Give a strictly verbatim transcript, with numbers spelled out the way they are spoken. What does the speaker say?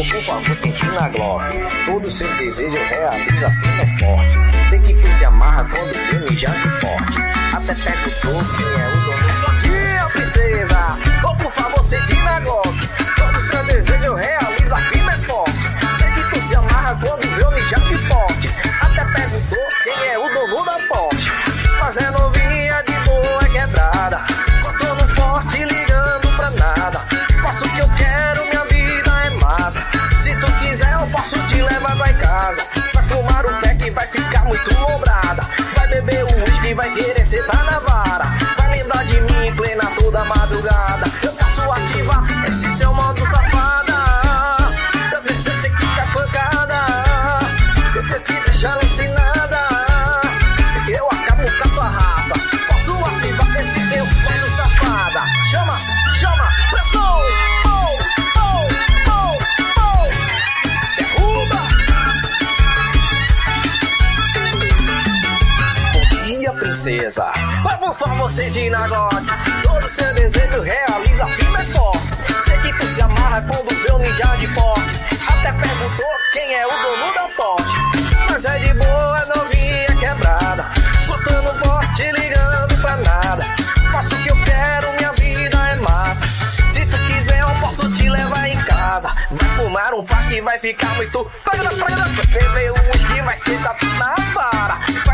Amor, por favor, senti na Glock. Todo seu desejo realiza firme e forte. Sei que tu se amarra quando vê me já de forte. Até pega o topo, quem é o dono. Aqui, a princesa. Oh, por favor, senti na Glock. Todo seu desejo realiza firme e forte. Sei que tu se amarra quando vê me já de forte. Até perguntou quem é o dono da Porsche. Mas é novinha de boa quebrada. Botando forte, ligando pra nada. Faço o que eu quero, minha vida é massa. Se tu quiser eu posso te levar pra casa. Vai fumar um pé que vai ficar muito lombrada. Vai beber um whisky, vai querer sentar na vara. Vai lembrar de mim em plena toda madrugada. Eu posso ativar esse seu modo safada. Eu preciso ser que fica pancada. Eu tô te deixando ensinada. Eu acabo com a tua raça. Posso ativar esse meu modo safada. Chama, chama, pressão. Oh, oh, oh, oh. Derruba. Bom dia, princesa. Vai, por favor, sente na God. Todo seu desejo realiza firme e forte. Sei que tu se amarra quando vê um mijar de forte. Até perguntou quem é o dono da Porsche. Mas é de boa, é novinha quebrada. Botando forte, ligando pra nada. Faço o que eu quero, minha vida é massa. Se tu quiser eu posso te levar em casa. Vai fumar um pack e vai ficar muito. Pega na praia, beber um whisky, vai sentar na vara.